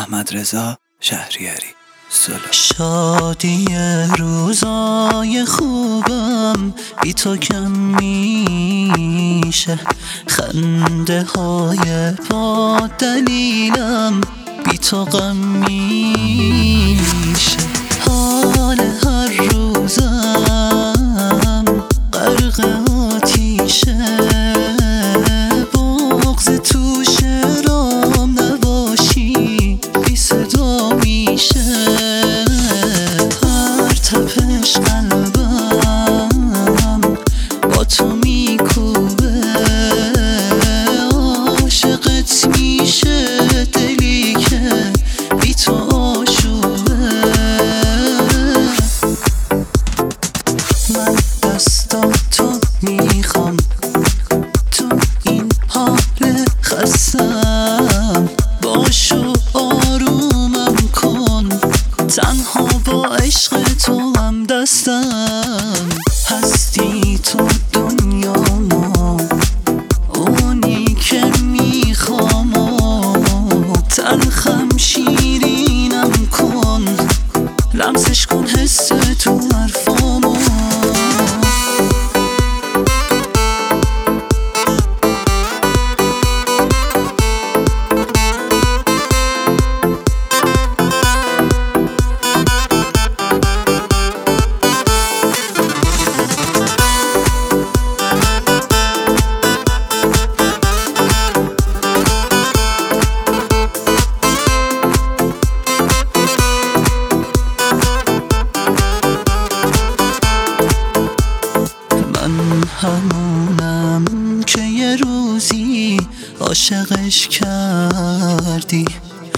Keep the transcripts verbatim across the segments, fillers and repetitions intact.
احمد رضا شهریاری. سلام. شادی روزای خوبم بی تو کم میشه، خنده های با دلیلم بی تو غم میشه. حال هر روزم غرق آتیشه، بغض تو شرام نباشی بی صدا میشه. هر تپش قلبم با تو میکوبه، عاشقت میشه دلی که بی تو آشوبه. من دستاتو میخوام تو این حال خستم، باشو آرومم کن، تنها با عشق تو هم دستم. هستی تو دنیامو، اونی که میخوام، تلخم شیرینم کن، لمسش کن حس تو حرفامو. همونم که یه روزی عاشقش کردی،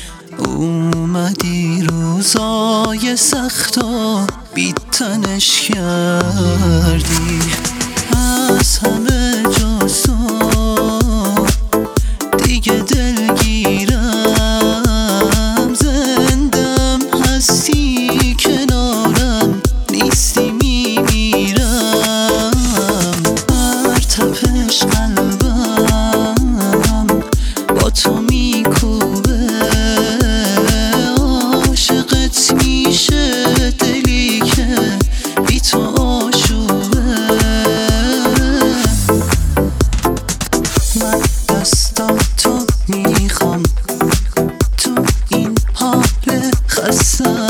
اومدی روزای سختو بی‌تنش کردی. از همه جاسو دیگه دلگیرم، زندم هستی کنارم، نیستی میمیرم. تپش قلبم با تو میکوبه، عاشقت میشه دلی که بی تو آشوبه. من دستاتو میخوام تو این حال خستم،